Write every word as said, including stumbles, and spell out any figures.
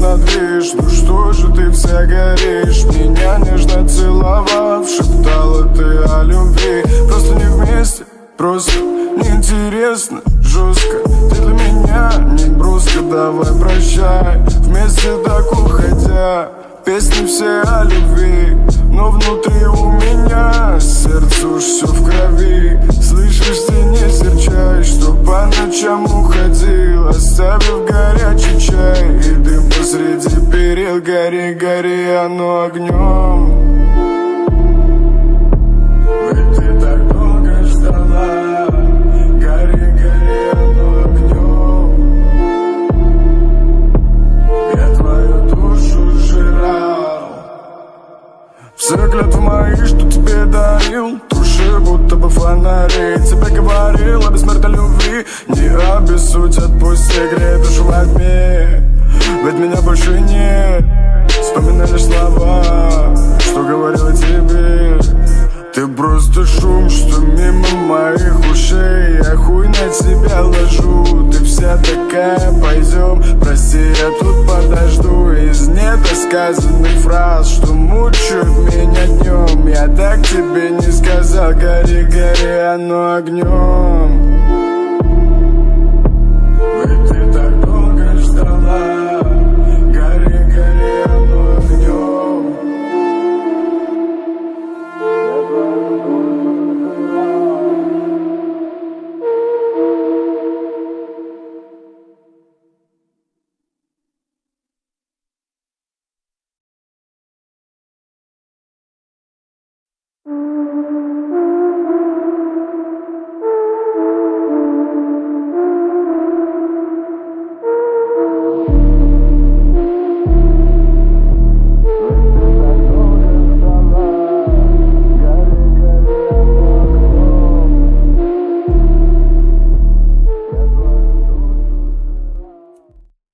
на движ. Ну что же ты вся горишь, меня нежно целовав, шептала ты о любви. Просто не вместе, просто неинтересно, жестко. Ты для меня не броско, давай прощай. Вместе так уходя, песни все о любви. Но внутри у меня сердце уж все в крови. Слышишь, ты не серчай, что по ночам уходил, оставив горячий чай и дым посреди перил. Гори, гори, оно огнем. Ведь ты так долго ждала. Гори, гори, оно огнем. Я твою душу сжирал. Все клятвы мои, что тебе дарил, туши будто бы фонари. Тебе говорил о бессмертной любви, не обессудь, отпусти, грей душу во тьме. Ведь меня больше нет, вспоминай лишь слова, что говорила тебе. Ты просто шум, что мимо моих ушей. Я хуй на тебя ложу, ты вся такая, пойдем. Прости, я тут подожду. Из недосказанных фраз, что мучают меня днем, я так тебе не сказал. Гори, гори, оно огнем.